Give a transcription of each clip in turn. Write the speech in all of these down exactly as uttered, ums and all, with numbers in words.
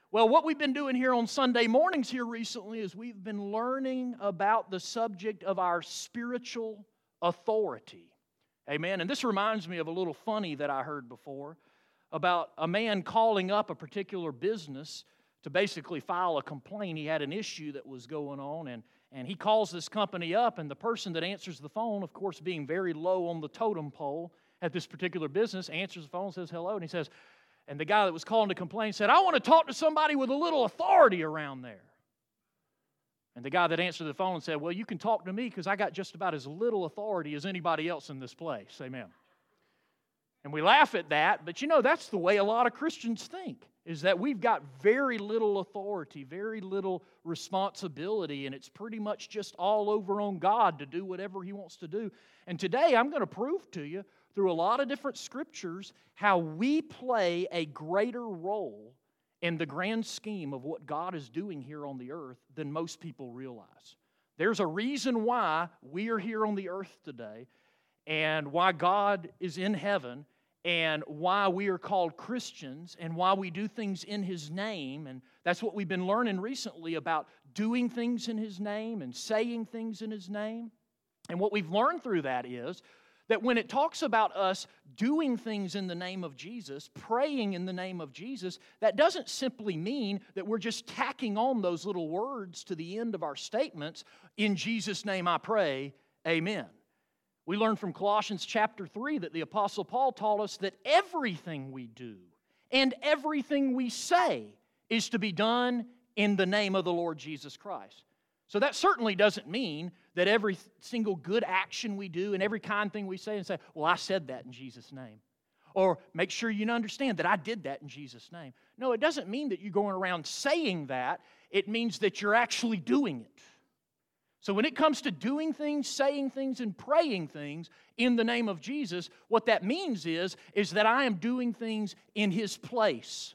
Well, what we've been doing here on Sunday mornings here recently is we've been learning about the subject of our spiritual authority. Amen. And this reminds me of a little funny that I heard before about a man calling up a particular business to basically file a complaint. He had an issue that was going on, and, and he calls this company up, and the person that answers the phone, of course, being very low on the totem pole at this particular business, answers the phone and says hello, and he says, and the guy that was calling to complain said, I want to talk to somebody with a little authority around there. And the guy that answered the phone said, well, you can talk to me because I got just about as little authority as anybody else in this place. Amen. And we laugh at that, but you know, that's the way a lot of Christians think, is that we've got very little authority, very little responsibility, and it's pretty much just all over on God to do whatever He wants to do. And today I'm going to prove to you through a lot of different scriptures how we play a greater role in the grand scheme of what God is doing here on the earth than most people realize. There's a reason why we are here on the earth today, and why God is in heaven, and why we are called Christians, and why we do things in His name. And that's what we've been learning recently about doing things in His name and saying things in His name. And what we've learned through that is that when it talks about us doing things in the name of Jesus, praying in the name of Jesus, that doesn't simply mean that we're just tacking on those little words to the end of our statements, in Jesus' name I pray, amen. We learned from Colossians chapter three that the Apostle Paul taught us that everything we do and everything we say is to be done in the name of the Lord Jesus Christ. So that certainly doesn't mean that every single good action we do and every kind thing we say and say, well, I said that in Jesus' name. Or make sure you understand that I did that in Jesus' name. No, it doesn't mean that you're going around saying that. It means that you're actually doing it. So when it comes to doing things, saying things, and praying things in the name of Jesus, what that means is, is that I am doing things in His place,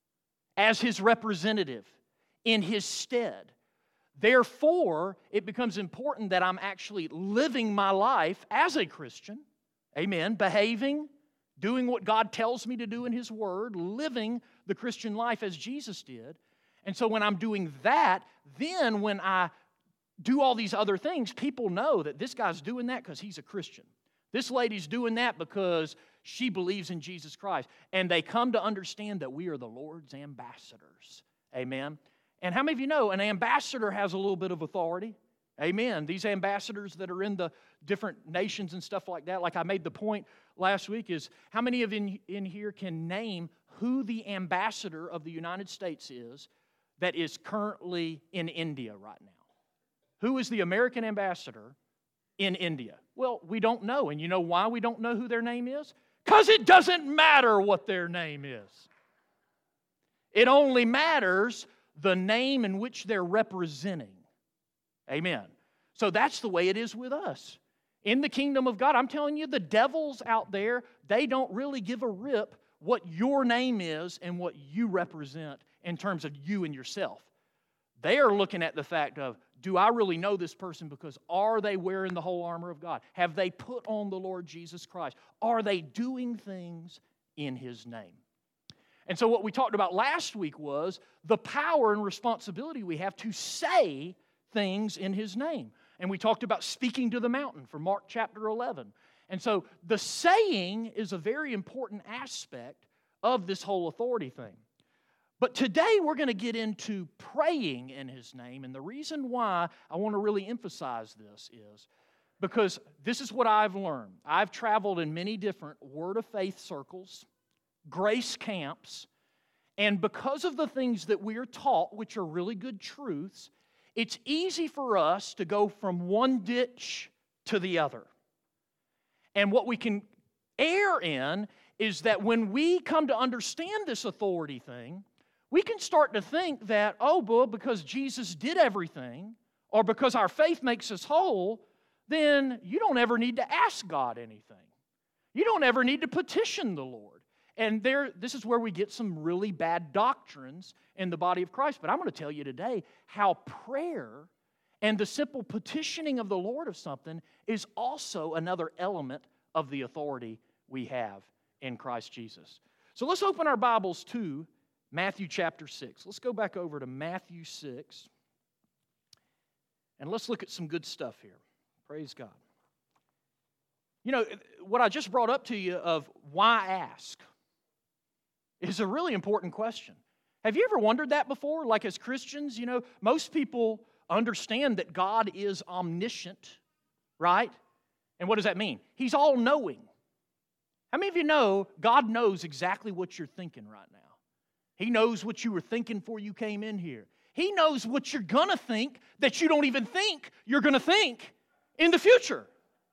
as His representative, in His stead. Therefore, it becomes important that I'm actually living my life as a Christian, amen, behaving, doing what God tells me to do in His Word, living the Christian life as Jesus did. And so when I'm doing that, then when I do all these other things, people know that this guy's doing that because he's a Christian. This lady's doing that because she believes in Jesus Christ. And they come to understand that we are the Lord's ambassadors. Amen. And how many of you know an ambassador has a little bit of authority? Amen. These ambassadors that are in the different nations and stuff like that, like I made the point last week, is how many of in, in here can name who the ambassador of the United States is that is currently in India right now? Who is the American ambassador in India? Well, we don't know. And you know why we don't know who their name is? Because it doesn't matter what their name is. It only matters the name in which they're representing. Amen. So that's the way it is with us. In the kingdom of God, I'm telling you, the devils out there, they don't really give a rip what your name is and what you represent in terms of you and yourself. They are looking at the fact of, do I really know this person? Because are they wearing the whole armor of God? Have they put on the Lord Jesus Christ? Are they doing things in His name? And so what we talked about last week was the power and responsibility we have to say things in His name. And we talked about speaking to the mountain from Mark chapter eleven. And so the saying is a very important aspect of this whole authority thing. But today we're going to get into praying in His name. And the reason why I want to really emphasize this is because this is what I've learned. I've traveled in many different Word of Faith circles, grace camps, and because of the things that we are taught, which are really good truths, it's easy for us to go from one ditch to the other. And what we can err in is that when we come to understand this authority thing, we can start to think that, oh, well, because Jesus did everything, or because our faith makes us whole, then you don't ever need to ask God anything. You don't ever need to petition the Lord. And there, this is where we get some really bad doctrines in the body of Christ. But I'm going to tell you today how prayer and the simple petitioning of the Lord of something is also another element of the authority we have in Christ Jesus. So let's open our Bibles to Matthew chapter six. Let's go back over to Matthew six, and let's look at some good stuff here. Praise God. You know, what I just brought up to you of why ask is a really important question. Have you ever wondered that before? Like as Christians, you know, most people understand that God is omniscient, right? And what does that mean? He's all-knowing. How many of you know God knows exactly what you're thinking right now? He knows what you were thinking before you came in here. He knows what you're going to think that you don't even think you're going to think in the future.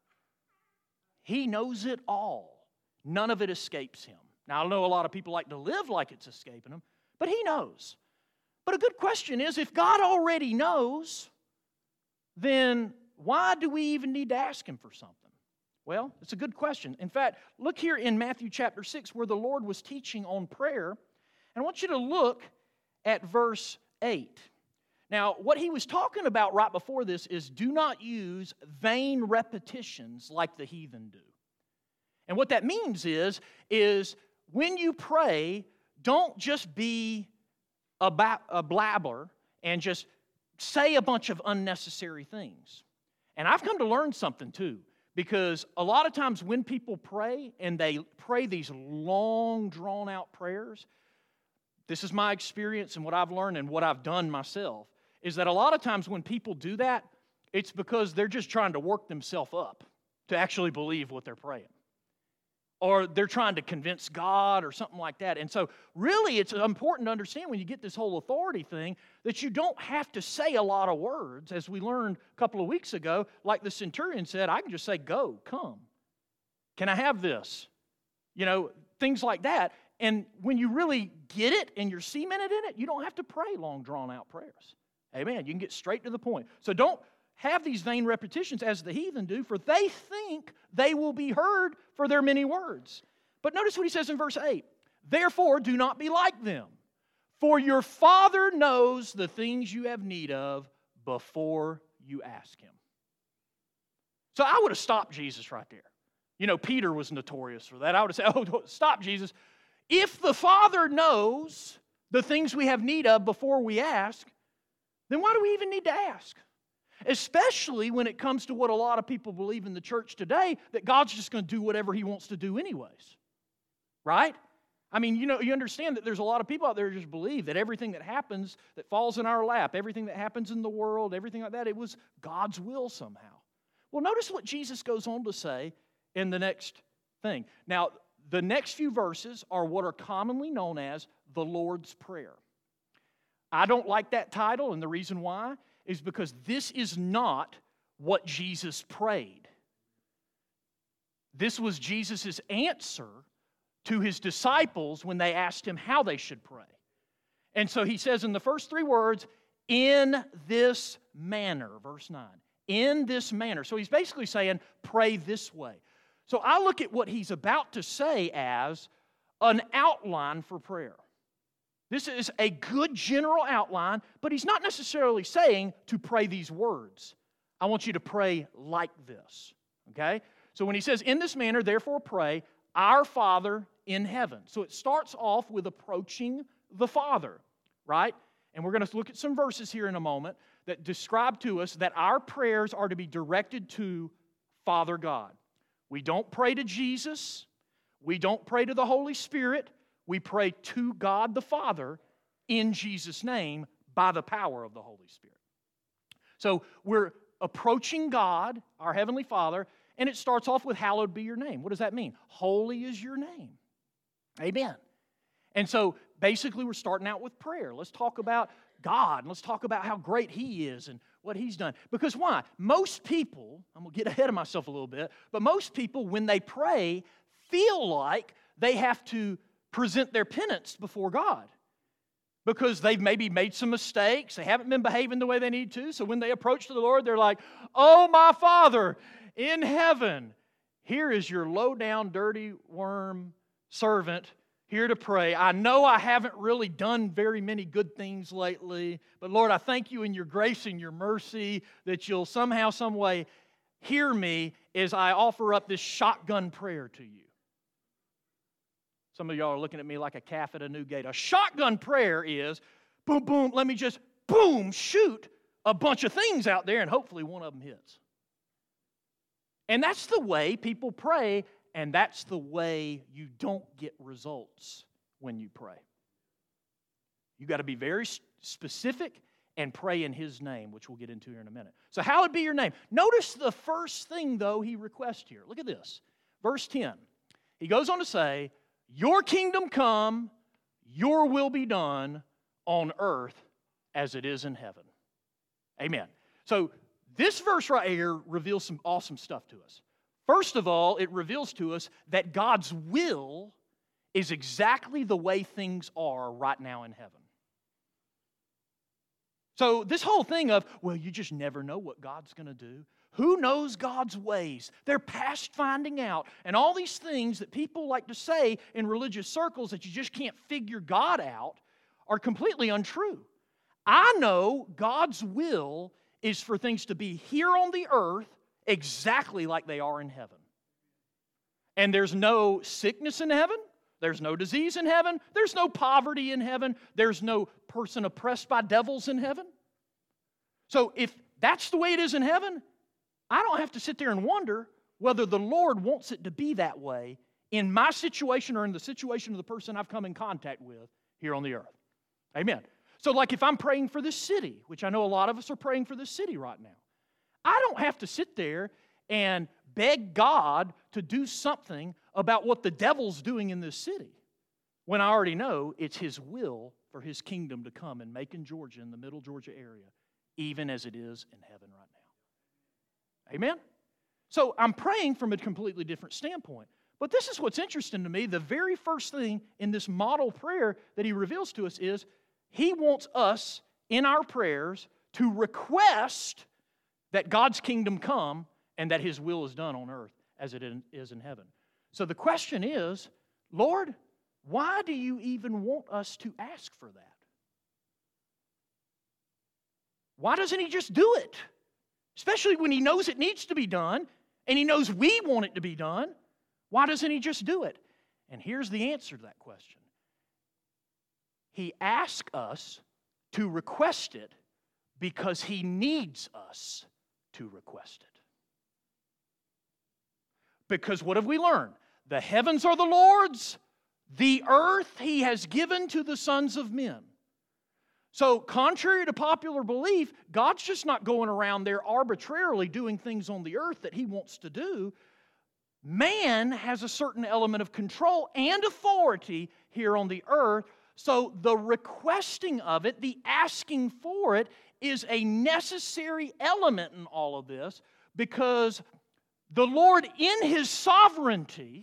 He knows it all. None of it escapes Him. Now, I know a lot of people like to live like it's escaping them, but He knows. But a good question is, if God already knows, then why do we even need to ask Him for something? Well, it's a good question. In fact, look here in Matthew chapter six where the Lord was teaching on prayer. And I want you to look at verse eight. Now, what He was talking about right before this is do not use vain repetitions like the heathen do. And what that means is, is when you pray, don't just be a, ba- a blabber and just say a bunch of unnecessary things. And I've come to learn something too, because a lot of times when people pray and they pray these long, drawn-out prayers, this is my experience and what I've learned and what I've done myself, is that a lot of times when people do that, it's because they're just trying to work themselves up to actually believe what they're praying. Or they're trying to convince God or something like that. And so really it's important to understand when you get this whole authority thing that you don't have to say a lot of words, as we learned a couple of weeks ago. Like the centurion said, I can just say, go, come. Can I have this? You know, things like that. And when you really get it and you're cemented in it, you don't have to pray long, drawn-out prayers. Amen. You can get straight to the point. So don't have these vain repetitions as the heathen do, for they think they will be heard for their many words. But notice what He says in verse eight. Therefore, do not be like them, for your Father knows the things you have need of before you ask Him. So I would have stopped Jesus right there. You know, Peter was notorious for that. I would have said, oh, stop, Jesus. If the Father knows the things we have need of before we ask, then why do we even need to ask? Especially when it comes to what a lot of people believe in the church today, that God's just going to do whatever He wants to do anyways. Right? I mean, you know, you understand that there's a lot of people out there who just believe that everything that happens, that falls in our lap, everything that happens in the world, everything like that, it was God's will somehow. Well, notice what Jesus goes on to say in the next thing. Now, the next few verses are what are commonly known as the Lord's Prayer. I don't like that title, and the reason why is because this is not what Jesus prayed. This was Jesus' answer to His disciples when they asked Him how they should pray. And so He says in the first three words, in this manner, verse nine. In this manner. So He's basically saying, pray this way. So I look at what He's about to say as an outline for prayer. This is a good general outline, but He's not necessarily saying to pray these words. I want you to pray like this, okay? So when He says, in this manner, therefore pray, our Father in heaven. So it starts off with approaching the Father, right? And we're going to look at some verses here in a moment that describe to us that our prayers are to be directed to Father God. We don't pray to Jesus. We don't pray to the Holy Spirit. We pray to God the Father in Jesus' name by the power of the Holy Spirit. So we're approaching God, our Heavenly Father, and it starts off with hallowed be your name. What does that mean? Holy is your name. Amen. And so basically we're starting out with prayer. Let's talk about God. Let's talk about how great He is and what He's done. Because why? Most people, I'm going to get ahead of myself a little bit, but most people when they pray feel like they have to present their penance before God because they've maybe made some mistakes. They haven't been behaving the way they need to. So when they approach to the Lord, they're like, oh, my Father in heaven, here is your low-down, dirty worm servant here to pray. I know I haven't really done very many good things lately, but Lord, I thank You in Your grace and Your mercy that You'll somehow, some way hear me as I offer up this shotgun prayer to You. Some of y'all are looking at me like a calf at a new gate. A shotgun prayer is, boom, boom, let me just, boom, shoot a bunch of things out there, and hopefully one of them hits. And that's the way people pray, and that's the way you don't get results when you pray. You've got to be very specific and pray in His name, which we'll get into here in a minute. So hallowed be your name. Notice the first thing, though, he requests here. Look at this. Verse ten. He goes on to say, your kingdom come, your will be done on earth as it is in heaven. Amen. So this verse right here reveals some awesome stuff to us. First of all, it reveals to us that God's will is exactly the way things are right now in heaven. So this whole thing of, well, you just never know what God's going to do. Who knows God's ways? They're past finding out. And all these things that people like to say in religious circles that you just can't figure God out are completely untrue. I know God's will is for things to be here on the earth exactly like they are in heaven. And there's no sickness in heaven. There's no disease in heaven. There's no poverty in heaven. There's no person oppressed by devils in heaven. So if that's the way it is in heaven, I don't have to sit there and wonder whether the Lord wants it to be that way in my situation or in the situation of the person I've come in contact with here on the earth. Amen. So like if I'm praying for this city, which I know a lot of us are praying for this city right now, I don't have to sit there and beg God to do something about what the devil's doing in this city when I already know it's His will for His kingdom to come in Macon, Georgia, in the middle Georgia area, even as it is in heaven right now. Amen? So I'm praying from a completely different standpoint. But this is what's interesting to me. The very first thing in this model prayer that He reveals to us is He wants us in our prayers to request that God's kingdom come and that His will is done on earth as it is in heaven. So the question is, Lord, why do you even want us to ask for that? Why doesn't He just do it? Especially when He knows it needs to be done and He knows we want it to be done. Why doesn't He just do it? And here's the answer to that question. He asks us to request it because He needs us to request it. Because what have we learned? The heavens are the Lord's, the earth He has given to the sons of men. So, contrary to popular belief, God's just not going around there arbitrarily doing things on the earth that He wants to do. Man has a certain element of control and authority here on the earth. So, the requesting of it, the asking for it, is a necessary element in all of this because the Lord, in His sovereignty,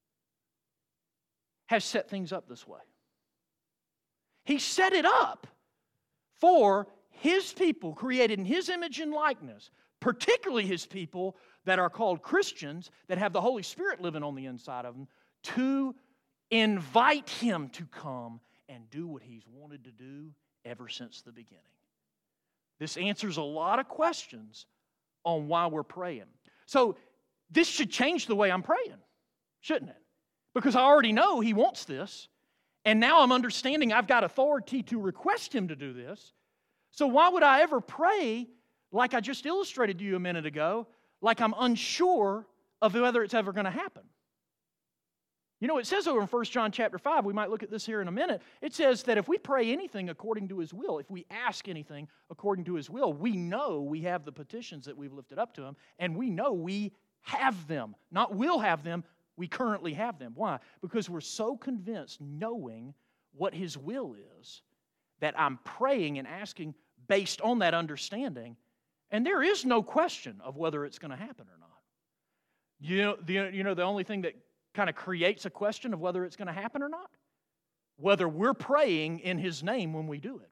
has set things up this way. He set it up for His people, created in His image and likeness, particularly His people that are called Christians, that have the Holy Spirit living on the inside of them, to invite Him to come and do what He's wanted to do ever since the beginning. This answers a lot of questions on why we're praying. So this should change the way I'm praying, shouldn't it? Because I already know He wants this, and now I'm understanding I've got authority to request Him to do this. So why would I ever pray like I just illustrated to you a minute ago, like I'm unsure of whether it's ever going to happen? You know, it says over in First John chapter five, we might look at this here in a minute, it says that if we pray anything according to His will, if we ask anything according to His will, we know we have the petitions that we've lifted up to Him, and we know we have them. Not will have them, we currently have them. Why? Because we're so convinced, knowing what His will is, that I'm praying and asking based on that understanding, and there is no question of whether it's going to happen or not. You know, the, you know, the only thing that kind of creates a question of whether it's going to happen or not? Whether we're praying in His name when we do it.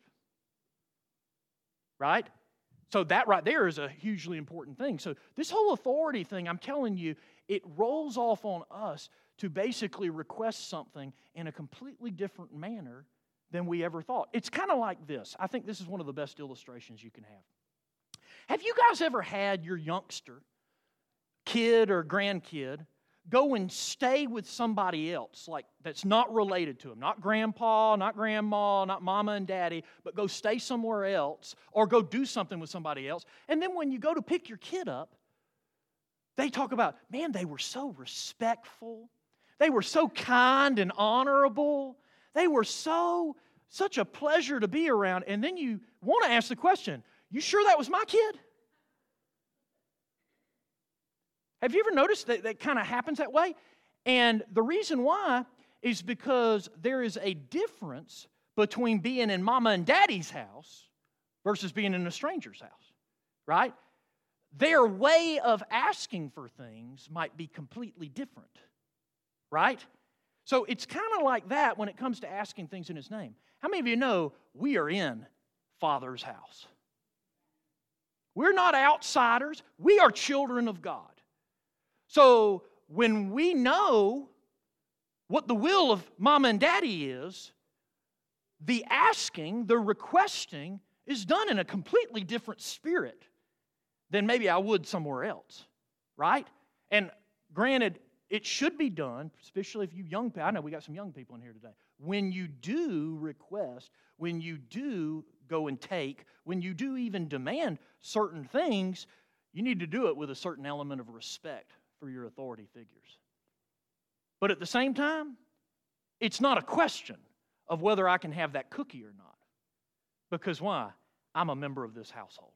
Right? So that right there is a hugely important thing. So this whole authority thing, I'm telling you, it rolls off on us to basically request something in a completely different manner than we ever thought. It's kind of like this. I think this is one of the best illustrations you can have. Have you guys ever had your youngster, kid or grandkid, go and stay with somebody else, like that's not related to them, not grandpa, not grandma, not mama and daddy, but go stay somewhere else or go do something with somebody else. And then when you go to pick your kid up, they talk about, man, they were so respectful. They were so kind and honorable. They were so, such a pleasure to be around. And then you want to ask the question, you sure that was my kid? Have you ever noticed that that kind of happens that way? And the reason why is because there is a difference between being in mama and daddy's house versus being in a stranger's house, right? Their way of asking for things might be completely different, right? So it's kind of like that when it comes to asking things in His name. How many of you know we are in Father's house? We're not outsiders. We are children of God. So when we know what the will of mama and daddy is, the asking, the requesting is done in a completely different spirit than maybe I would somewhere else, right? And granted, it should be done, especially if you young people, I know we got some young people in here today. When you do request, when you do go and take, when you do even demand certain things, you need to do it with a certain element of respect for your authority figures. But at the same time, it's not a question of whether I can have that cookie or not. Because why? I'm a member of this household.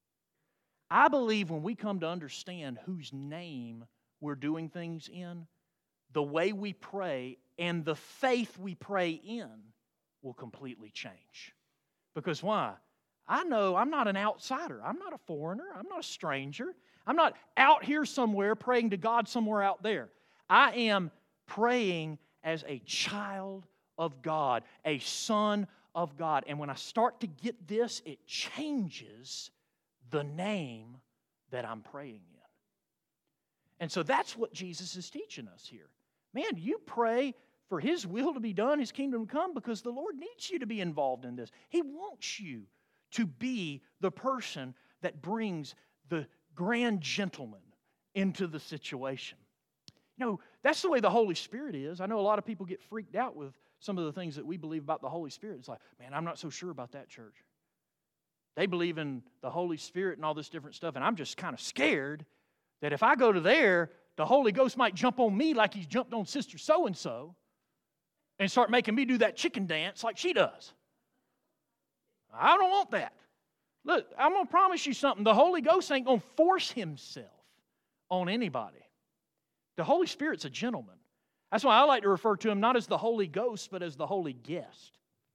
I believe when we come to understand whose name we're doing things in, the way we pray and the faith we pray in will completely change. Because why? I know I'm not an outsider. I'm not a foreigner. I'm not a stranger. I'm not out here somewhere praying to God somewhere out there. I am praying as a child of God, a son of God. And when I start to get this, it changes the name that I'm praying in. And so that's what Jesus is teaching us here. Man, you pray for His will to be done, His kingdom to come, because the Lord needs you to be involved in this. He wants you to be the person that brings the grand gentleman into the situation. You know, that's the way the Holy Spirit is. I know a lot of people get freaked out with some of the things that we believe about the Holy Spirit. It's like, man, I'm not so sure about that, church. They believe in the Holy Spirit and all this different stuff, and I'm just kind of scared that if I go to there, the Holy Ghost might jump on me like He's jumped on Sister So-and-so and start making me do that chicken dance like she does. I don't want that. Look, I'm going to promise you something. The Holy Ghost ain't going to force Himself on anybody. The Holy Spirit's a gentleman. That's why I like to refer to Him not as the Holy Ghost, but as the Holy Guest.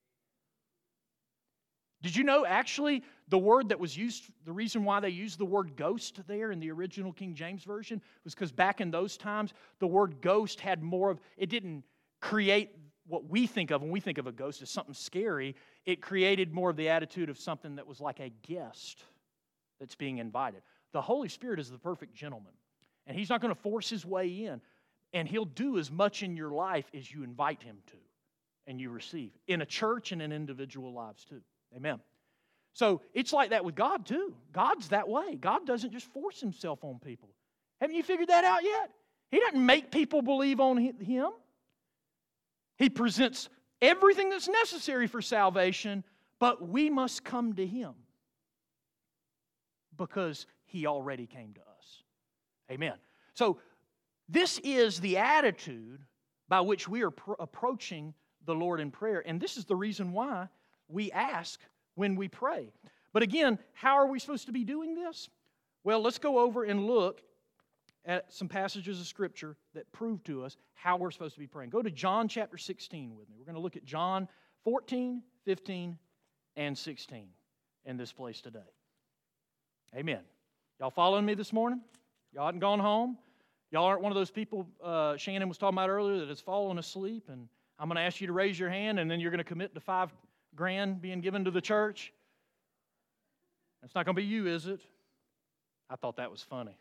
Did you know, actually, the word that was used, the reason why they used the word ghost there in the original King James Version was because back in those times, the word ghost had more of, it didn't create what we think of when we think of a ghost as something scary. It created more of the attitude of something that was like a guest that's being invited. The Holy Spirit is the perfect gentleman, and He's not going to force His way in, and He'll do as much in your life as you invite Him to and you receive, in a church and in individual lives too. Amen. So it's like that with God too. God's that way. God doesn't just force Himself on people. Haven't you figured that out yet? He doesn't make people believe on Him. He presents everything that's necessary for salvation, but we must come to Him because He already came to us. Amen. So this is the attitude by which we are pr- approaching the Lord in prayer, and this is the reason why we ask when we pray. But again, how are we supposed to be doing this? Well, let's go over and look at some passages of Scripture that prove to us how we're supposed to be praying. Go to John chapter sixteen with me. We're going to look at John fourteen, fifteen, and sixteen in this place today. Amen. Y'all following me this morning? Y'all hadn't gone home? Y'all aren't one of those people uh, Shannon was talking about earlier that has fallen asleep, and I'm going to ask you to raise your hand, and then you're going to commit to five grand being given to the church? That's not going to be you, is it? I thought that was funny.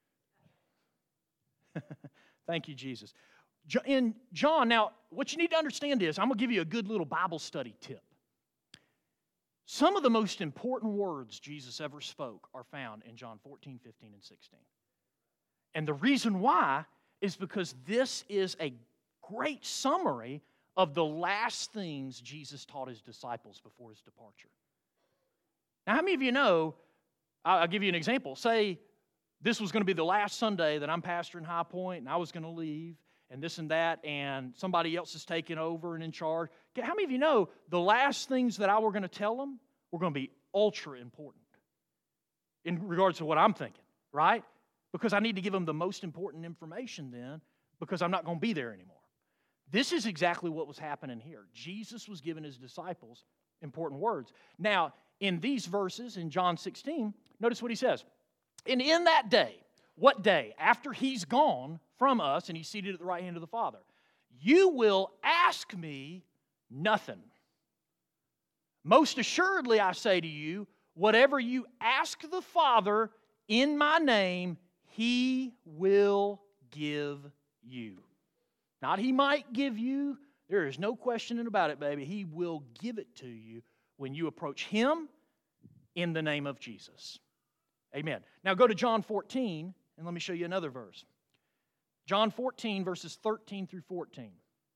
Thank you, Jesus. In John, now, what you need to understand is, I'm going to give you a good little Bible study tip. Some of the most important words Jesus ever spoke are found in John fourteen, fifteen, and sixteen. And the reason why is because this is a great summary of the last things Jesus taught his disciples before his departure. Now, how many of you know, I'll give you an example. Say this was going to be the last Sunday that I'm pastoring High Point, and I was going to leave, and this and that, and somebody else is taking over and in charge. How many of you know the last things that I were going to tell them were going to be ultra important in regards to what I'm thinking, right? Because I need to give them the most important information then, because I'm not going to be there anymore. This is exactly what was happening here. Jesus was giving his disciples important words. Now, in these verses, in John sixteen, notice what he says. And in that day, what day? After he's gone from us and he's seated at the right hand of the Father, you will ask me nothing. Most assuredly, I say to you, whatever you ask the Father in my name, he will give you. Not he might give you. There is no questioning about it, baby. He will give it to you when you approach him in the name of Jesus. Amen. Now go to John fourteen, and let me show you another verse. John fourteen, verses thirteen through fourteen.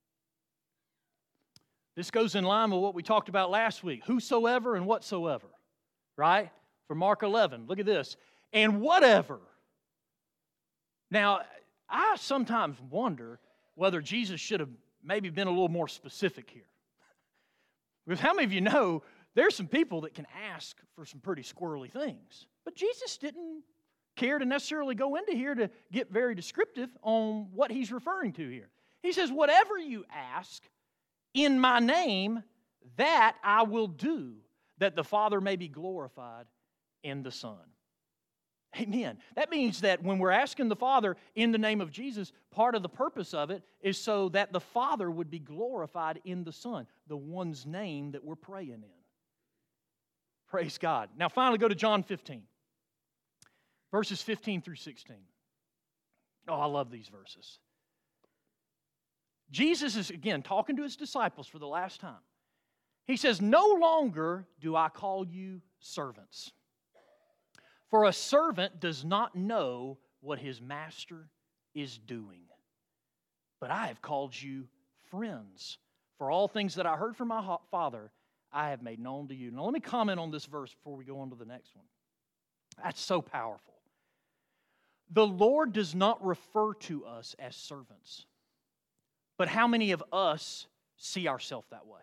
This goes in line with what we talked about last week. Whosoever and whatsoever. Right? From Mark eleven. Look at this. And whatever. Now, I sometimes wonder whether Jesus should have maybe been a little more specific here. Because how many of you know there's some people that can ask for some pretty squirrely things. But Jesus didn't care to necessarily go into here to get very descriptive on what he's referring to here. He says, whatever you ask in my name, that I will do, that the Father may be glorified in the Son. Amen. That means that when we're asking the Father in the name of Jesus, part of the purpose of it is so that the Father would be glorified in the Son, the one's name that we're praying in. Praise God. Now finally go to John fifteen, verses fifteen through sixteen. Oh, I love these verses. Jesus is, again, talking to his disciples for the last time. He says, no longer do I call you servants. For a servant does not know what his master is doing. But I have called you friends. For all things that I heard from my Father, I have made known to you. Now let me comment on this verse before we go on to the next one. That's so powerful. The Lord does not refer to us as servants. But how many of us see ourselves that way?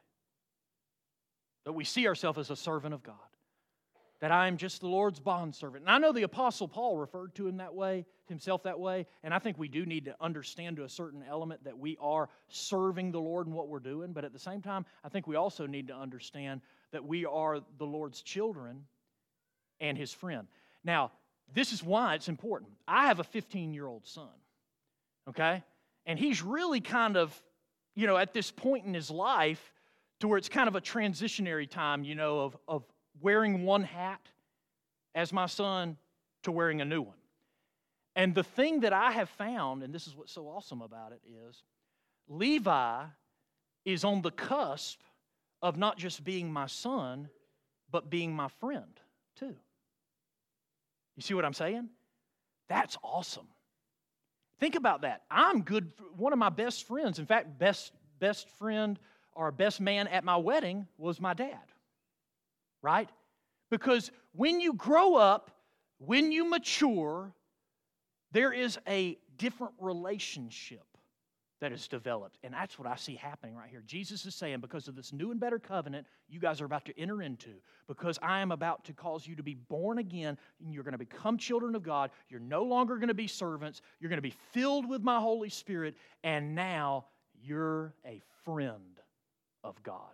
That we see ourselves as a servant of God. That I am just the Lord's bondservant. And I know the Apostle Paul referred to him that way, himself that way, and I think we do need to understand to a certain element that we are serving the Lord in what we're doing, but at the same time, I think we also need to understand that we are the Lord's children and his friend. Now, this is why it's important. I have a fifteen-year-old son, okay? And he's really kind of, you know, at this point in his life to where it's kind of a transitionary time, you know, of, of wearing one hat as my son to wearing a new one. And the thing that I have found, and this is what's so awesome about it, is Levi is on the cusp of not just being my son, but being my friend too. You see what I'm saying? That's awesome. Think about that. I'm good. One of my best friends, in fact, best, best friend or best man at my wedding was my dad. Right? Because when you grow up, when you mature, there is a different relationship that is developed. And that's what I see happening right here. Jesus is saying, because of this new and better covenant you guys are about to enter into, because I am about to cause you to be born again, and you're going to become children of God, you're no longer going to be servants, you're going to be filled with my Holy Spirit, and now you're a friend of God.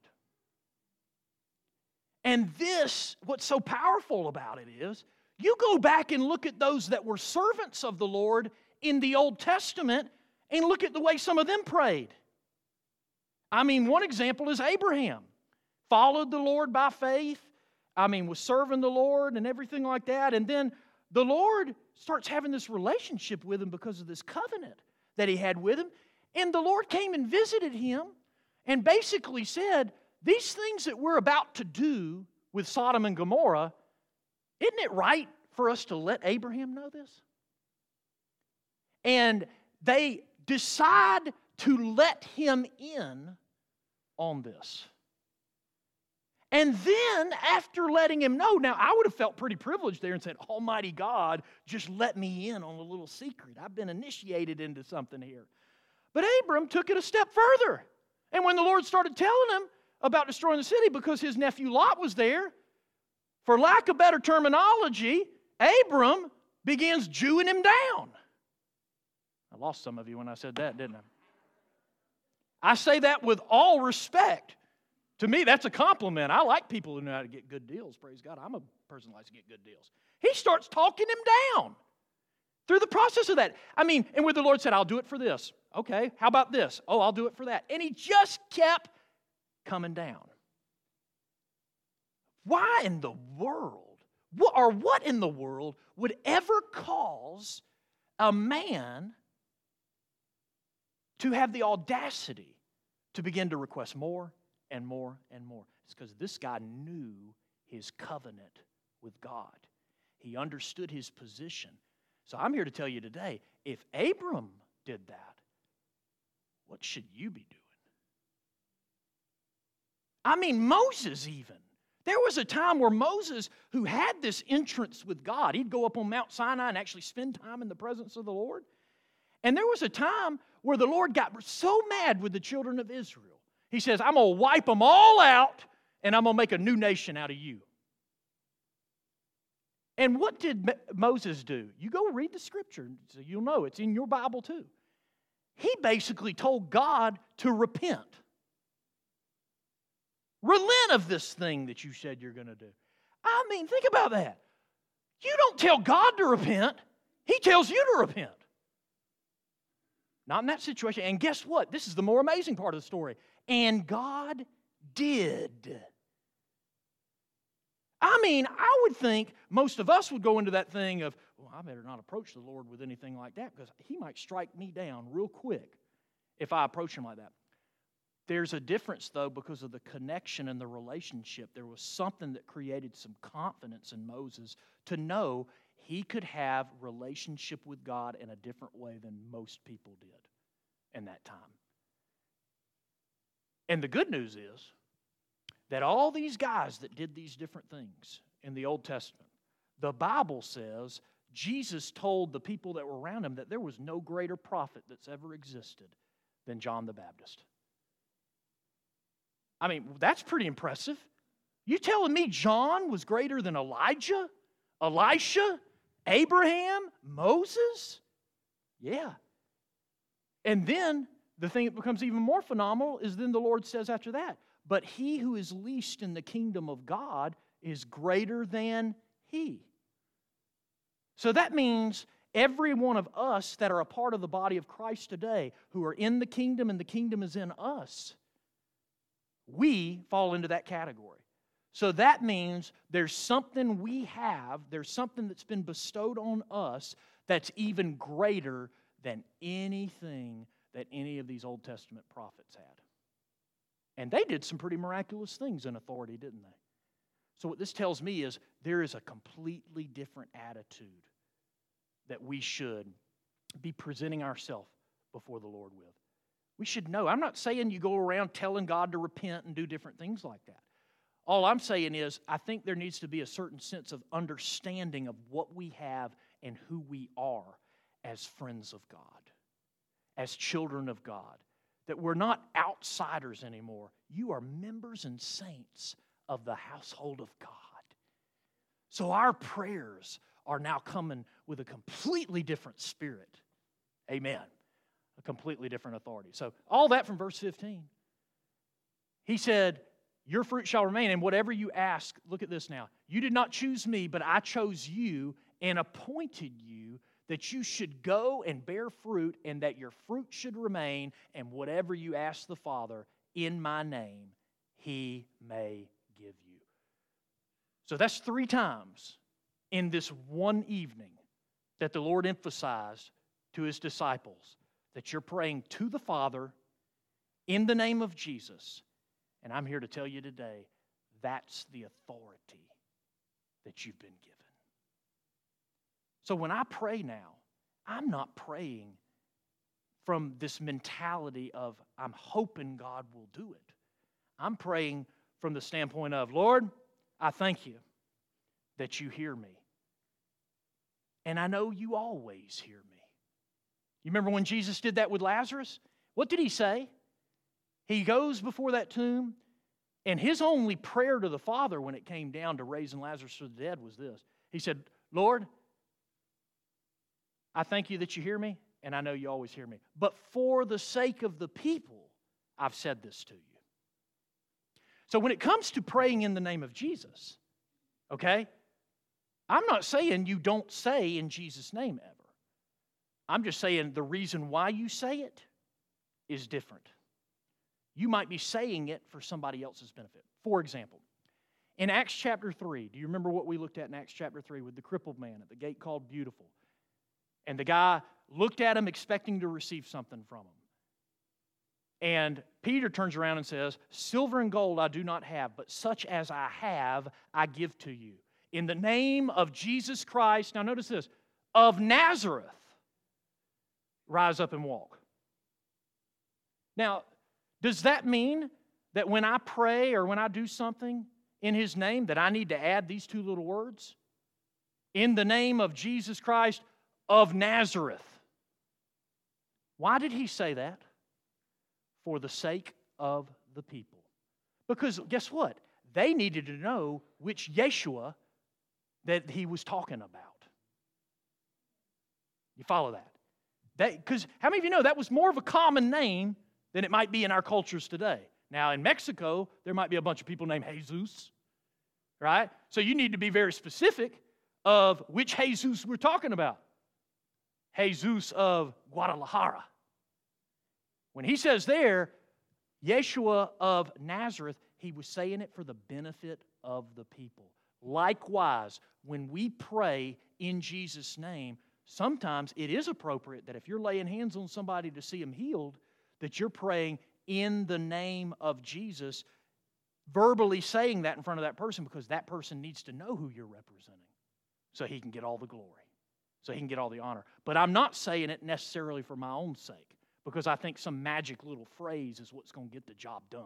And this, what's so powerful about it is, you go back and look at those that were servants of the Lord in the Old Testament and look at the way some of them prayed. I mean, one example is Abraham. Followed the Lord by faith. I mean, was serving the Lord and everything like that. And then the Lord starts having this relationship with him because of this covenant that he had with him. And the Lord came and visited him and basically said, these things that we're about to do with Sodom and Gomorrah, isn't it right for us to let Abraham know this? And they decide to let him in on this. And then, after letting him know, now I would have felt pretty privileged there and said, Almighty God, just let me in on a little secret. I've been initiated into something here. But Abram took it a step further. And when the Lord started telling him about destroying the city because his nephew Lot was there, for lack of better terminology, Abram begins Jewing him down. I lost some of you when I said that, didn't I? I say that with all respect. To me, that's a compliment. I like people who know how to get good deals. Praise God. I'm a person who likes to get good deals. He starts talking him down through the process of that. I mean, and where the Lord said, I'll do it for this. Okay, how about this? Oh, I'll do it for that. And he just kept coming down. Why in the world, what, or what in the world would ever cause a man to have the audacity to begin to request more and more and more? It's because this guy knew his covenant with God. He understood his position. So I'm here to tell you today, if Abram did that, what should you be doing? I mean, Moses even. There was a time where Moses, who had this entrance with God, he'd go up on Mount Sinai and actually spend time in the presence of the Lord. And there was a time where the Lord got so mad with the children of Israel. He says, I'm going to wipe them all out, and I'm going to make a new nation out of you. And what did Moses do? You go read the scripture, so you'll know. It's in your Bible too. He basically told God to repent. Relent of this thing that you said you're going to do. I mean, think about that. You don't tell God to repent. He tells you to repent. Not in that situation. And guess what? This is the more amazing part of the story. And God did. I mean, I would think most of us would go into that thing of, well, I better not approach the Lord with anything like that because He might strike me down real quick if I approach Him like that. There's a difference, though, because of the connection and the relationship. There was something that created some confidence in Moses to know he could have relationship with God in a different way than most people did in that time. And the good news is that all these guys that did these different things in the Old Testament, the Bible says Jesus told the people that were around him that there was no greater prophet that's ever existed than John the Baptist. I mean, that's pretty impressive. You telling me John was greater than Elijah, Elisha, Abraham, Moses? Yeah. And then the thing that becomes even more phenomenal is then the Lord says after that, but he who is least in the kingdom of God is greater than he. So that means every one of us that are a part of the body of Christ today, who are in the kingdom and the kingdom is in us, we fall into that category. So that means there's something we have, there's something that's been bestowed on us that's even greater than anything that any of these Old Testament prophets had. And they did some pretty miraculous things in authority, didn't they? So what this tells me is there is a completely different attitude that we should be presenting ourselves before the Lord with. We should know. I'm not saying you go around telling God to repent and do different things like that. All I'm saying is I think there needs to be a certain sense of understanding of what we have and who we are as friends of God, as children of God, that we're not outsiders anymore. You are members and saints of the household of God. So our prayers are now coming with a completely different spirit. Amen. A completely different authority. So all that from verse fifteen. He said, your fruit shall remain, and whatever you ask, look at this now. You did not choose me, but I chose you and appointed you that you should go and bear fruit and that your fruit should remain, and whatever you ask the Father in my name, He may give you. So that's three times in this one evening that the Lord emphasized to His disciples that you're praying to the Father in the name of Jesus. And I'm here to tell you today, that's the authority that you've been given. So when I pray now, I'm not praying from this mentality of, I'm hoping God will do it. I'm praying from the standpoint of, Lord, I thank you that you hear me. And I know you always hear me. You remember when Jesus did that with Lazarus? What did he say? He goes before that tomb, and his only prayer to the Father when it came down to raising Lazarus from the dead was this. He said, Lord, I thank you that you hear me, and I know you always hear me. But for the sake of the people, I've said this to you. So when it comes to praying in the name of Jesus, okay, I'm not saying you don't say in Jesus' name ever. I'm just saying the reason why you say it is different. You might be saying it for somebody else's benefit. For example, in Acts chapter three, do you remember what we looked at in Acts chapter three with the crippled man at the gate called Beautiful? And the guy looked at him expecting to receive something from him. And Peter turns around and says, silver and gold I do not have, but such as I have, I give to you. In the name of Jesus Christ, now notice this, of Nazareth, rise up and walk. Now, does that mean that when I pray or when I do something in His name that I need to add these two little words? In the name of Jesus Christ of Nazareth. Why did He say that? For the sake of the people. Because guess what? They needed to know which Yeshua that He was talking about. You follow that? Because how many of you know that was more of a common name than it might be in our cultures today? Now, in Mexico, there might be a bunch of people named Jesus, right? So you need to be very specific of which Jesus we're talking about. Jesus of Guadalajara. When he says there, Yeshua of Nazareth, he was saying it for the benefit of the people. Likewise, when we pray in Jesus' name, sometimes it is appropriate that if you're laying hands on somebody to see them healed, that you're praying in the name of Jesus, verbally saying that in front of that person because that person needs to know who you're representing so he can get all the glory, so he can get all the honor. But I'm not saying it necessarily for my own sake because I think some magic little phrase is what's going to get the job done.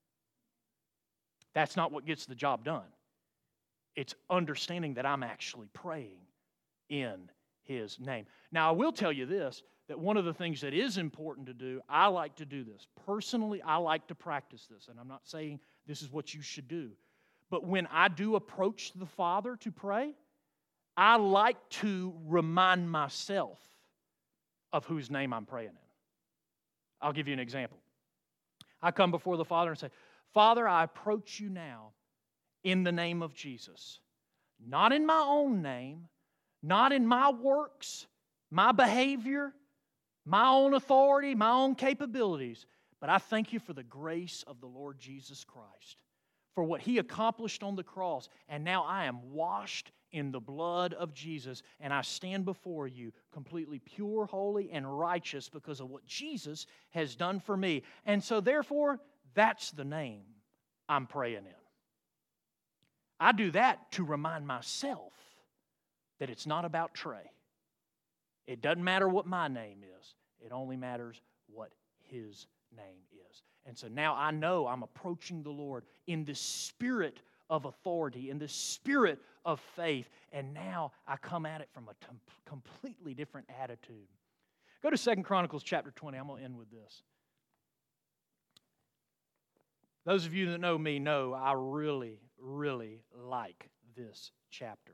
That's not what gets the job done. It's understanding that I'm actually praying in His name. Now, I will tell you this, that one of the things that is important to do, I like to do this. Personally, I like to practice this, and I'm not saying this is what you should do. But when I do approach the Father to pray, I like to remind myself of whose name I'm praying in. I'll give you an example. I come before the Father and say, Father, I approach you now in the name of Jesus. Not in my own name, not in my works, my behavior, my own authority, my own capabilities, but I thank you for the grace of the Lord Jesus Christ, for what He accomplished on the cross, and now I am washed in the blood of Jesus, and I stand before you completely pure, holy, and righteous because of what Jesus has done for me. And so therefore, that's the name I'm praying in. I do that to remind myself that it's not about Trey. It doesn't matter what my name is. It only matters what His name is. And so now I know I'm approaching the Lord in the spirit of authority, in the spirit of faith, and now I come at it from a t- completely different attitude. Go to Second Chronicles chapter twenty. I'm going to end with this. Those of you that know me know I really, really like this chapter.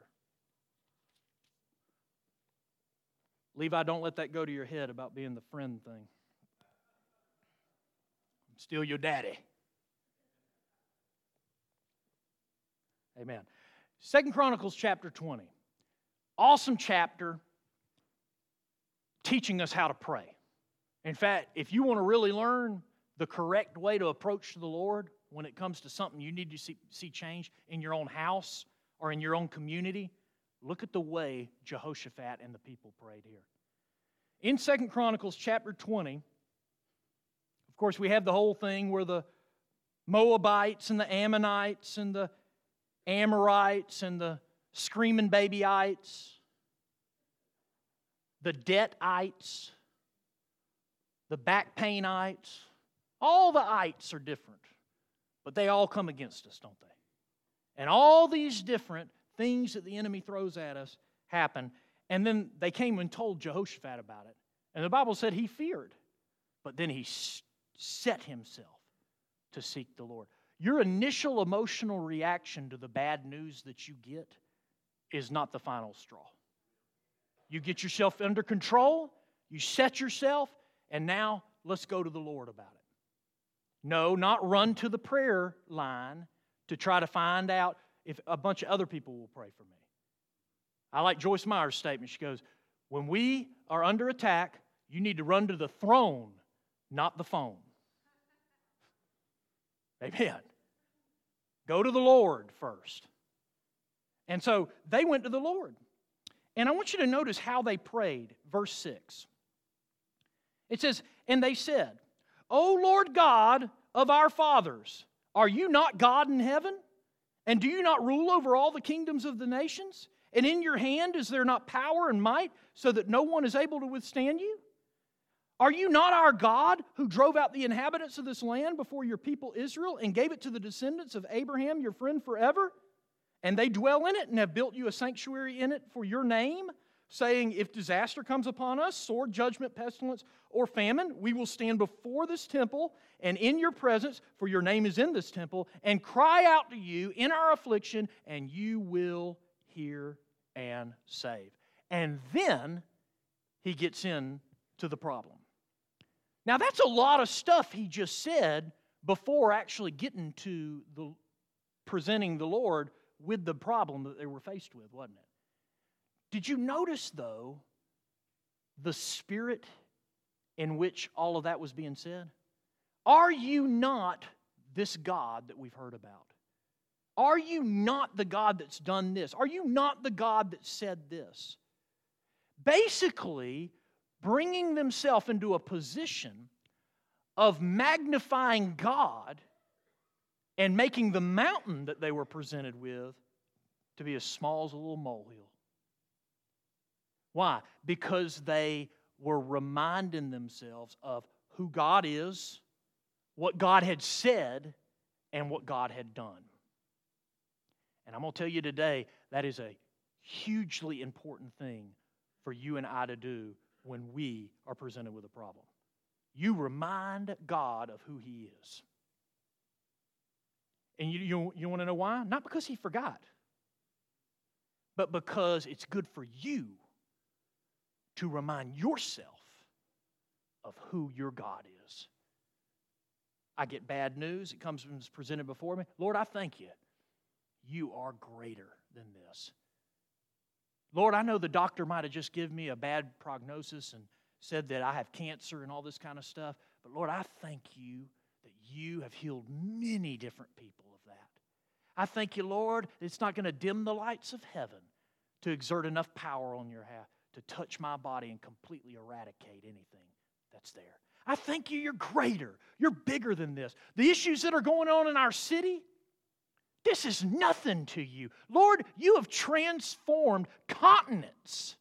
Levi, don't let that go to your head about being the friend thing. I'm still your daddy. Amen. Second Chronicles chapter twenty. Awesome chapter teaching us how to pray. In fact, if you want to really learn the correct way to approach the Lord when it comes to something you need to see, see change in your own house or in your own community, look at the way Jehoshaphat and the people prayed here. In Second Chronicles chapter twenty, of course, we have the whole thing where the Moabites and the Ammonites and the Amorites and the screaming babyites, the Debtites, the back painites, all the ites are different, but they all come against us, don't they? And all these different things that the enemy throws at us happen. And then they came and told Jehoshaphat about it. And the Bible said he feared, but then he set himself to seek the Lord. Your initial emotional reaction to the bad news that you get is not the final straw. You get yourself under control, you set yourself, and now let's go to the Lord about it. No, not run to the prayer line to try to find out if a bunch of other people will pray for me. I like Joyce Meyer's statement. She goes, when we are under attack, you need to run to the throne, not the phone. Amen. Go to the Lord first. And so they went to the Lord. And I want you to notice how they prayed. Verse six. It says, and they said, O Lord God of our fathers, are you not God in heaven? And do you not rule over all the kingdoms of the nations? And in your hand is there not power and might, so that no one is able to withstand you? Are you not our God, who drove out the inhabitants of this land before your people Israel, and gave it to the descendants of Abraham, your friend, forever? And they dwell in it, and have built you a sanctuary in it for your name, saying, if disaster comes upon us, sword, judgment, pestilence, or famine, we will stand before this temple and in your presence, for your name is in this temple, and cry out to you in our affliction, and you will hear and save. And then he gets in to the problem. Now that's a lot of stuff he just said before actually getting to the presenting the Lord with the problem that they were faced with, wasn't it? Did you notice, though, the spirit in which all of that was being said? Are you not this God that we've heard about? Are you not the God that's done this? Are you not the God that said this? Basically, bringing themselves into a position of magnifying God and making the mountain that they were presented with to be as small as a little molehill. Why? Because they were reminding themselves of who God is, what God had said, and what God had done. And I'm going to tell you today, that is a hugely important thing for you and I to do when we are presented with a problem. You remind God of who He is. And you, you, you want to know why? Not because He forgot, but because it's good for you to remind yourself of who your God is. I get bad news. It comes and is presented before me. Lord, I thank you. You are greater than this. Lord, I know the doctor might have just given me a bad prognosis and said that I have cancer and all this kind of stuff. But Lord, I thank you that you have healed many different people of that. I thank you, Lord, it's not going to dim the lights of heaven to exert enough power on your behalf to touch my body and completely eradicate anything that's there. I thank you, you're greater. You're bigger than this. The issues that are going on in our city, this is nothing to you. Lord, you have transformed continents.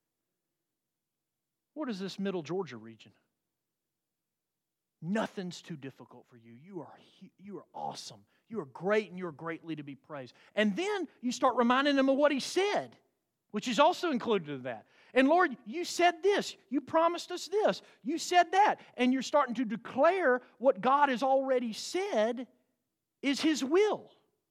What is this middle Georgia region? Nothing's too difficult for you. You are, you are awesome. You are great, and you are greatly to be praised. And then you start reminding them of what He said, which is also included in that. And Lord, you said this. You promised us this. You said that. And you're starting to declare what God has already said is His will.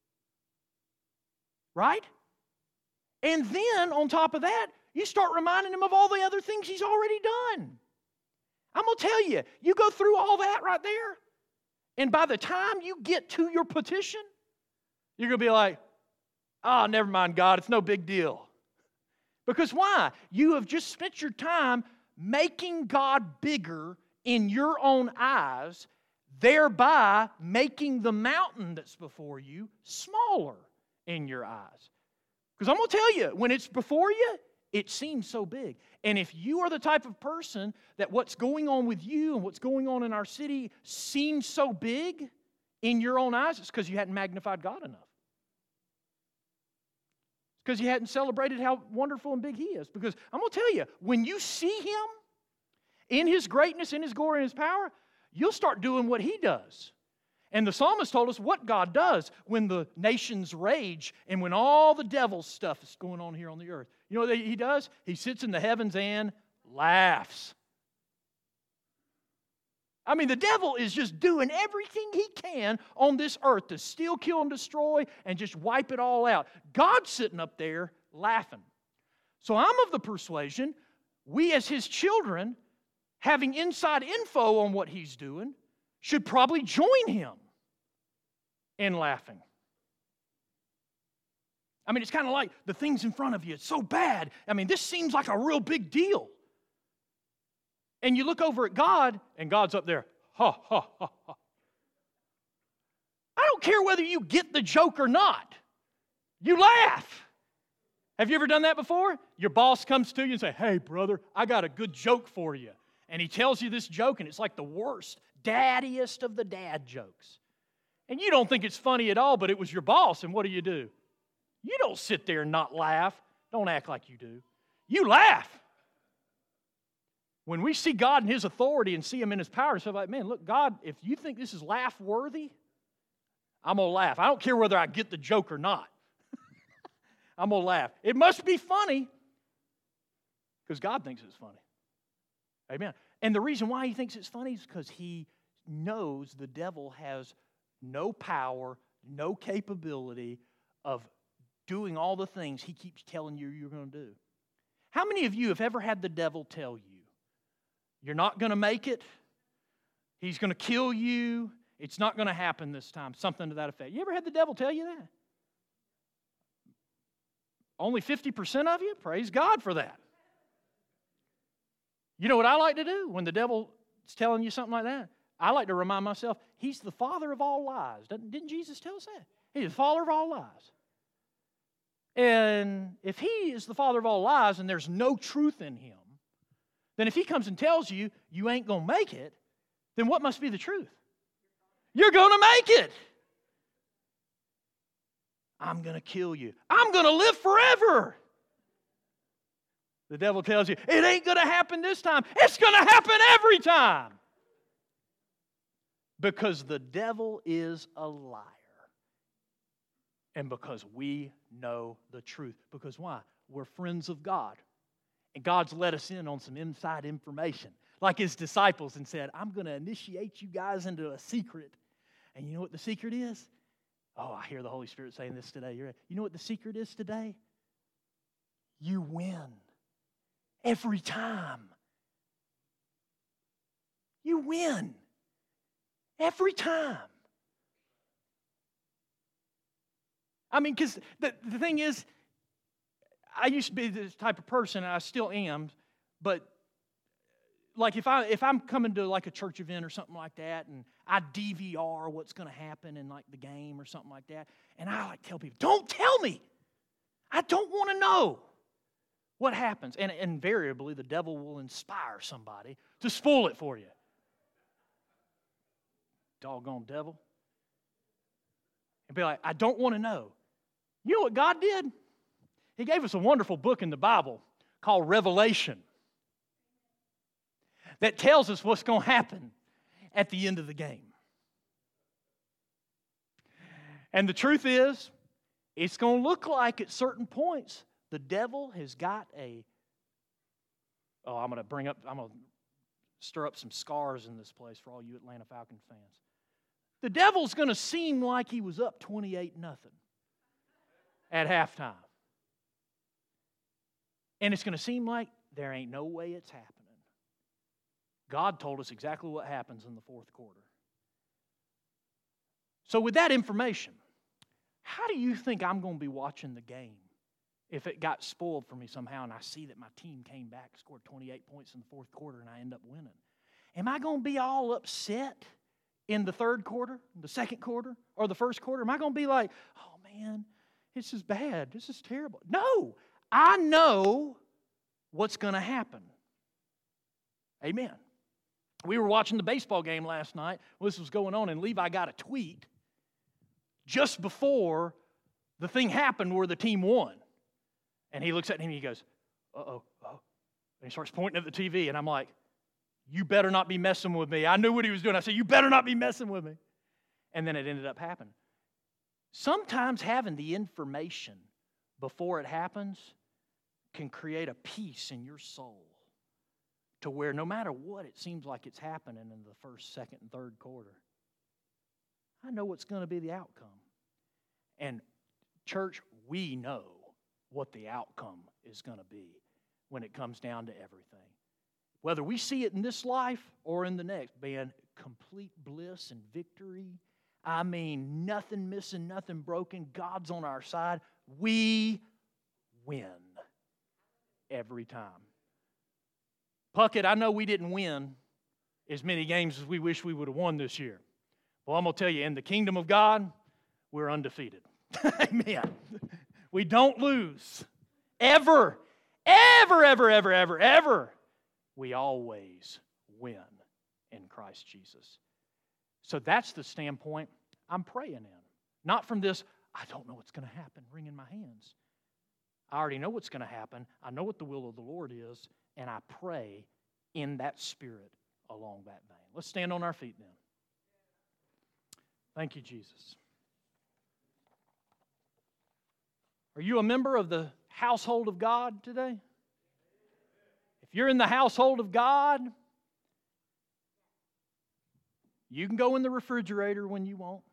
Right? And then, on top of that, you start reminding Him of all the other things He's already done. I'm going to tell you, you go through all that right there, and by the time you get to your petition, you're going to be like, oh, never mind, God, it's no big deal. Because why? You have just spent your time making God bigger in your own eyes, thereby making the mountain that's before you smaller in your eyes. Because I'm going to tell you, when it's before you, it seems so big. And if you are the type of person that what's going on with you and what's going on in our city seems so big in your own eyes, it's because you hadn't magnified God enough. It's because you hadn't celebrated how wonderful and big He is. Because I'm going to tell you, when you see Him in His greatness, in His glory, and His power, you'll start doing what He does. And the psalmist told us what God does when the nations rage and when all the devil's stuff is going on here on the earth. You know what He does? He sits in the heavens and laughs. I mean, the devil is just doing everything he can on this earth to steal, kill, and destroy and just wipe it all out. God's sitting up there laughing. So I'm of the persuasion, we as His children, having inside info on what He's doing, should probably join Him in laughing. I mean, it's kind of like the things in front of you. It's so bad. I mean, this seems like a real big deal. And you look over at God, and God's up there. Ha, ha, ha, ha. I don't care whether you get the joke or not. You laugh. Have you ever done that before? Your boss comes to you and says, hey, brother, I got a good joke for you. And he tells you this joke, and it's like the worst, daddiest of the dad jokes. And you don't think it's funny at all, but it was your boss, and what do you do? You don't sit there and not laugh. Don't act like you do. You laugh. When we see God in His authority and see Him in His power, so like, man, look, God, if you think this is laugh-worthy, I'm going to laugh. I don't care whether I get the joke or not. I'm going to laugh. It must be funny because God thinks it's funny. Amen. And the reason why He thinks it's funny is because He knows the devil has no power, no capability of doing all the things he keeps telling you you're going to do. How many of you have ever had the devil tell you, you're not going to make it, he's going to kill you, it's not going to happen this time, something to that effect? You ever had the devil tell you that? Only fifty percent of you? Praise God for that. You know what I like to do when the devil is telling you something like that? I like to remind myself, he's the father of all lies. Didn't Jesus tell us that? He's the father of all lies. And if He is the father of all lies and there's no truth in Him, then if He comes and tells you you ain't going to make it, then what must be the truth? You're going to make it. I'm going to kill you. I'm going to live forever. The devil tells you, it ain't going to happen this time. It's going to happen every time. Because the devil is a liar. And because we know the truth. Because why? We're friends of God. And God's let us in on some inside information. Like His disciples and said, I'm going to initiate you guys into a secret. And you know what the secret is? Oh, I hear the Holy Spirit saying this today. You're, you know what the secret is today? You win. Every time. You win. Every time. I mean, because the, the thing is, I used to be this type of person, and I still am, but like if, I, if I'm coming to like a church event or something like that, and I D V R what's going to happen in like the game or something like that, and I like tell people, don't tell me. I don't want to know what happens. And invariably, the devil will inspire somebody to spoil it for you. Doggone devil. And be like, I don't want to know. You know what God did? He gave us a wonderful book in the Bible called Revelation that tells us what's going to happen at the end of the game. And the truth is, it's going to look like at certain points the devil has got a, oh, I'm going to bring up, I'm going to stir up some scars in this place for all you Atlanta Falcons fans. The devil's going to seem like he was up twenty-eight nothing at halftime. And it's going to seem like there ain't no way it's happening. God told us exactly what happens in the fourth quarter. So with that information, how do you think I'm going to be watching the game if it got spoiled for me somehow and I see that my team came back, scored twenty-eight points in the fourth quarter, and I end up winning? Am I going to be all upset in the third quarter, the second quarter, or the first quarter? Am I going to be like, oh man, this is bad, this is terrible? No, I know what's going to happen. Amen. We were watching the baseball game last night. Well, this was going on, and Levi got a tweet just before the thing happened where the team won. And he looks at him and he goes, uh-oh, oh. And he starts pointing at the T V, and I'm like, you better not be messing with me. I knew what he was doing. I said, you better not be messing with me. And then it ended up happening. Sometimes having the information before it happens can create a peace in your soul to where no matter what it seems like it's happening in the first, second, and third quarter, I know what's going to be the outcome. And church, we know what the outcome is going to be when it comes down to everything. Whether we see it in this life or in the next, being complete bliss and victory. I mean, nothing missing, nothing broken. God's on our side. We win every time. Puckett, I know we didn't win as many games as we wish we would have won this year. Well, I'm going to tell you, in the kingdom of God, we're undefeated. Amen. We don't lose. Ever. Ever, ever, ever, ever, ever. We always win in Christ Jesus. So that's the standpoint I'm praying in. Not from this, I don't know what's going to happen, wringing my hands. I already know what's going to happen. I know what the will of the Lord is, and I pray in that spirit along that vein. Let's stand on our feet then. Thank you, Jesus. Are you a member of the household of God today? If you're in the household of God, you can go in the refrigerator when you want.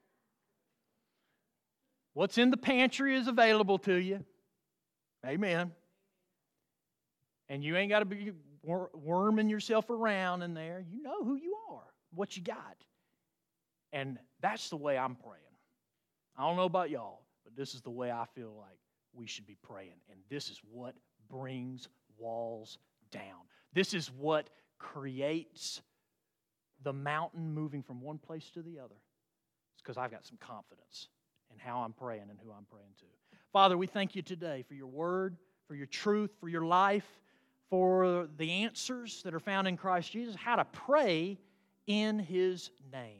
What's in the pantry is available to you. Amen. And you ain't got to be worming yourself around in there. You know who you are, what you got. And that's the way I'm praying. I don't know about y'all, but this is the way I feel like we should be praying. And this is what brings walls down. This is what creates the mountain moving from one place to the other. It's because I've got some confidence in how I'm praying and who I'm praying to. Father, we thank you today for your word, for your truth, for your life, for the answers that are found in Christ Jesus, how to pray in His name.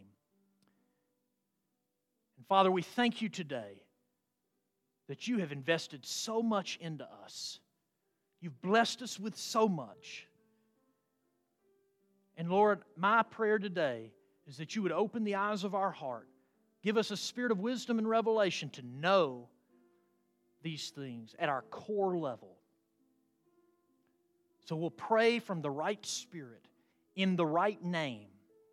And Father, we thank you today that you have invested so much into us. You've blessed us with so much. And Lord, my prayer today is that you would open the eyes of our heart. Give us a spirit of wisdom and revelation to know these things at our core level. So we'll pray from the right spirit, in the right name.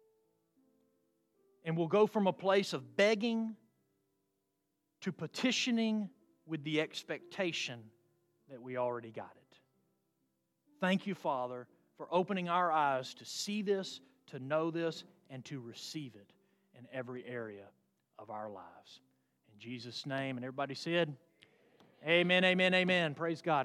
And we'll go from a place of begging to petitioning with the expectation that we already got it. Thank you, Father, for opening our eyes to see this, to know this, and to receive it in every area of our lives. In Jesus' name, and everybody said, amen, amen, amen. Praise God.